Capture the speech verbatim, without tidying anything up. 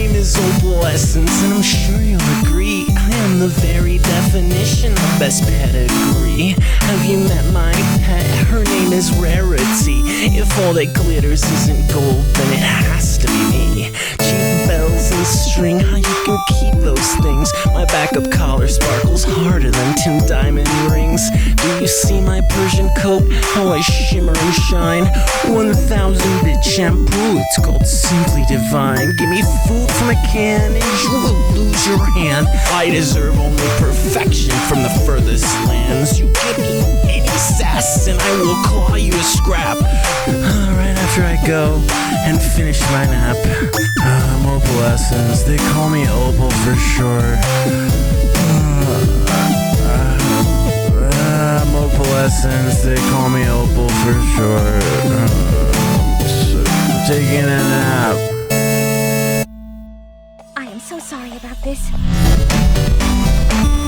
name is Opalescence, and I'm sure you'll agree I am the very definition of best pedigree. Have you met my pet? Her name is Rarity. If all that glitters isn't gold, then it has to be me. Cheap bells and string, how you can keep those things. My backup collar sparkles harder than ten diamond rings. Do you see my Persian coat? How I shimmer and shine. One thousand bit shampoo, it's called Simply Divine. Give me food from a can and you will lose your hand. I deserve only perfection from the furthest lands. You give me any sass and I will claw you to scrap. Right after I go and finish my nap. I'm Opalescence, they call me Opal for short. I'm Opalescence, they call me Opal for short. I'm taking a nap. I am so sorry about this.